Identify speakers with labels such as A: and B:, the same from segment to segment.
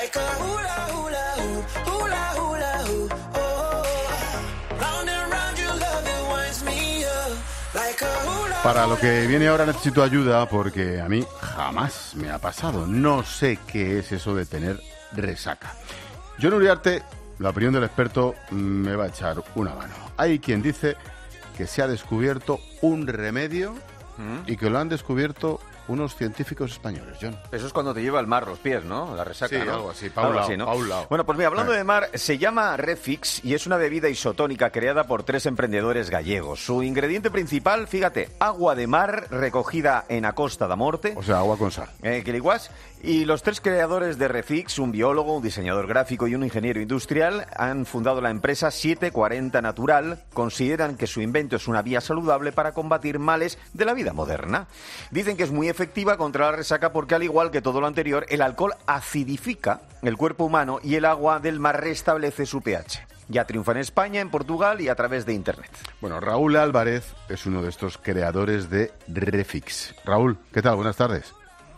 A: like a hula hula hoop, hula hula hoop. Oh, round and round your love it winds me up like a hula.
B: Para lo que viene ahora necesito ayuda porque a mí jamás me ha pasado. No sé qué es eso de tener resaca. John Uriarte, la opinión del experto, me va a echar una mano. Hay quien dice que se ha descubierto un remedio y que lo han descubierto unos científicos españoles, John.
C: Eso es cuando te lleva el mar los pies, ¿no? La resaca,
B: Sí,
C: ¿no?
B: algo así, pa' un lado,
C: ¿no?
B: pa' un lado.
C: Bueno, pues mira, hablando de mar, se llama Refix y es una bebida isotónica creada por 3 emprendedores gallegos. Su ingrediente principal, fíjate, agua de mar recogida en a Costa da Morte.
B: O sea, agua con sal.
C: Que liguás. Y los 3 creadores de Refix, un biólogo, un diseñador gráfico y un ingeniero industrial, han fundado la empresa 740 Natural. Consideran que su invento es una vía saludable para combatir males de la vida moderna. Dicen que es muy efectiva contra la resaca porque, al igual que todo lo anterior, el alcohol acidifica el cuerpo humano y el agua del mar restablece su pH. Ya triunfa en España, en Portugal y a través de Internet.
B: Bueno, Raúl Álvarez es uno de estos creadores de Refix. Raúl, ¿qué tal? Buenas tardes.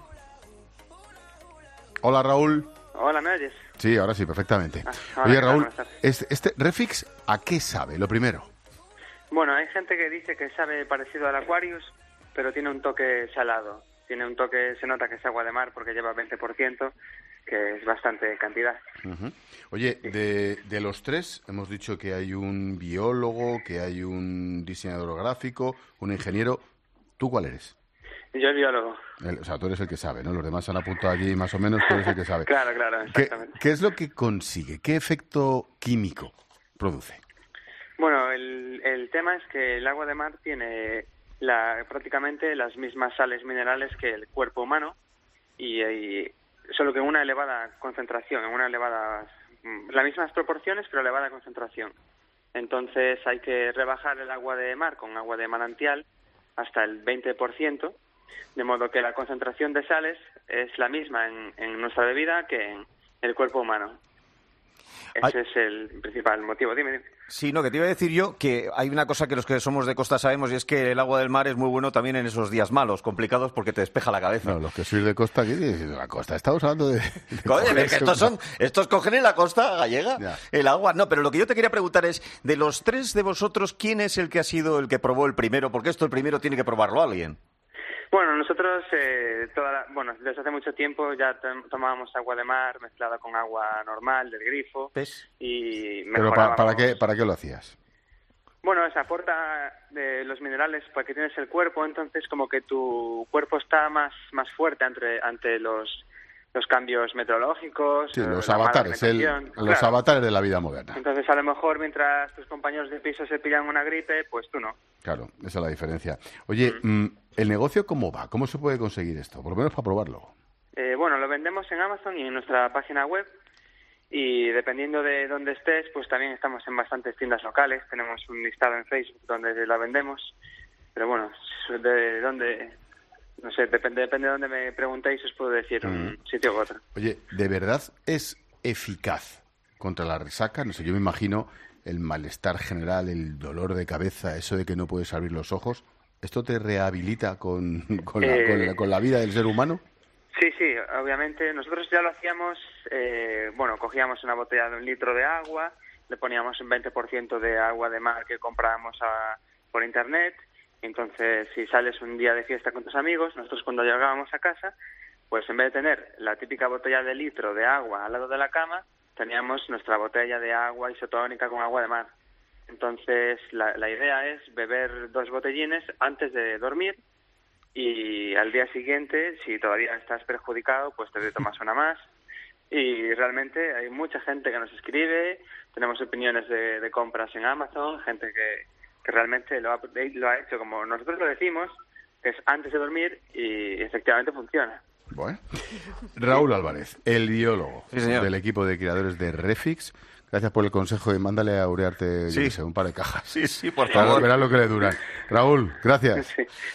B: Hola, Raúl.
D: Hola, ¿me oyes?
B: Sí, ahora sí, perfectamente.
D: Hola,
B: Oye, Raúl,
D: buenas tardes.
B: este Refix, ¿a qué sabe? Lo primero.
D: Bueno, hay gente que dice que sabe parecido al Aquarius, pero tiene un toque salado. Tiene un toque, se nota que es agua de mar porque lleva 20%, que es bastante cantidad.
B: Uh-huh. Oye, de los 3, hemos dicho que hay un biólogo, que hay un diseñador gráfico, un ingeniero. ¿Tú cuál eres?
D: Yo el biólogo.
B: O sea, tú eres el que sabe, ¿no? Los demás han apuntado allí más o menos, tú eres el que sabe.
D: Claro, exactamente.
B: ¿Qué es lo que consigue? ¿Qué efecto químico produce?
D: Bueno, el tema es que el agua de mar tiene prácticamente las mismas sales minerales que el cuerpo humano y solo que en una elevada concentración, las mismas proporciones pero elevada concentración. Entonces hay que rebajar el agua de mar con agua de manantial hasta el 20%, de modo que la concentración de sales es la misma en nuestra bebida que en el cuerpo humano. Ese es el principal motivo. Dime.
C: Sí, no, que te iba a decir yo que hay una cosa que los que somos de costa sabemos y es que el agua del mar es muy bueno también en esos días malos, complicados, porque te despeja la cabeza.
B: No, los que sois de costa, ¿qué dices de la costa? Estamos hablando de
C: Oye, que estos cogen en la costa gallega, ya. El agua. No, pero lo que yo te quería preguntar es, de los 3 de vosotros, ¿quién es el que ha sido el que probó el primero? Porque esto el primero tiene que probarlo alguien.
D: Bueno, nosotros desde hace mucho tiempo ya tomábamos agua de mar mezclada con agua normal del grifo.
C: ¿Ves?
D: Y
B: ¿Pero para qué lo hacías?
D: Bueno, se aporta de los minerales porque tienes el cuerpo, entonces como que tu cuerpo está más fuerte ante los cambios meteorológicos.
B: Sí, los avatares, los avatares de la vida moderna.
D: Entonces, a lo mejor, mientras tus compañeros de piso se pillan una gripe, pues tú no.
B: Claro, esa es la diferencia. Oye, ¿el negocio cómo va? ¿Cómo se puede conseguir esto? Por lo menos para probarlo.
D: Bueno, lo vendemos en Amazon y en nuestra página web. Y dependiendo de dónde estés, pues también estamos en bastantes tiendas locales. Tenemos un listado en Facebook donde la vendemos. Pero bueno, de dónde... No sé, depende de dónde me preguntéis, os puedo decir un sitio u otro.
B: Oye, ¿de verdad es eficaz contra la resaca? No sé, yo me imagino el malestar general, el dolor de cabeza, eso de que no puedes abrir los ojos. ¿Esto te rehabilita con la vida del ser humano?
D: Sí, obviamente. Nosotros ya lo hacíamos, cogíamos una botella de 1 litro de agua, le poníamos un 20% de agua de mar que comprábamos por internet. Entonces, si sales un día de fiesta con tus amigos, nosotros cuando llegábamos a casa, pues en vez de tener la típica botella de litro de agua al lado de la cama, teníamos nuestra botella de agua isotónica con agua de mar. Entonces, la idea es beber 2 botellines antes de dormir y al día siguiente, si todavía estás perjudicado, pues te tomas una más. Y realmente hay mucha gente que nos escribe, tenemos opiniones de compras en Amazon, gente que realmente lo ha hecho como nosotros lo decimos, que es antes de dormir, y efectivamente funciona.
B: Bueno. Raúl Álvarez, el biólogo
C: del
B: equipo de creadores de Refix. Gracias por el consejo y mándale a Uriarte un par de cajas.
C: Sí, por favor.
B: Verás lo que le duran. Raúl, gracias.
D: Sí.